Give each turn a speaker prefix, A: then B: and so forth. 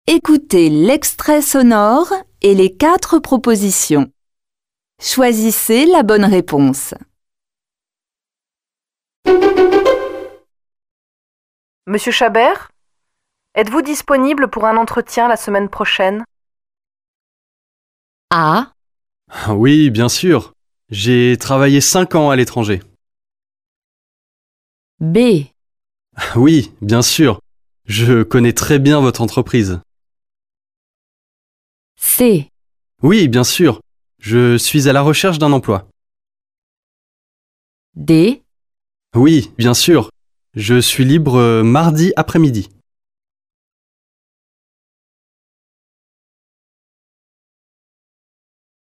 A: Écoutez l'extrait sonore et les 4 propositions. Choisissez la bonne réponse.
B: Monsieur Chabert, êtes-vous disponible pour un entretien la semaine prochaine?
A: A,
C: Oui, bien sûr. J'ai travaillé 5 ans à l'étranger.
A: B,
C: Oui, bien sûr. Je connais très bien votre entreprise.
A: C,
C: Oui, bien sûr. Je suis à la recherche d'un emploi.
A: D,
C: Oui, bien sûr. Je suis libre mardi après-midi.